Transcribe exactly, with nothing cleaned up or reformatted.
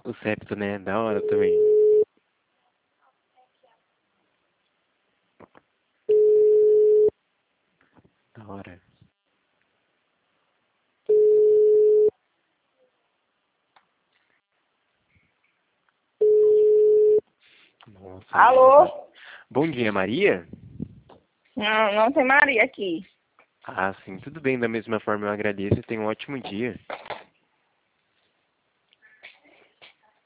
O septo, né? Da hora também. Da hora. Nossa, Alô? gente. Bom dia, Maria? Não, não tem Maria aqui. Ah, sim, tudo bem. Da mesma forma, eu agradeço e tenha um ótimo dia.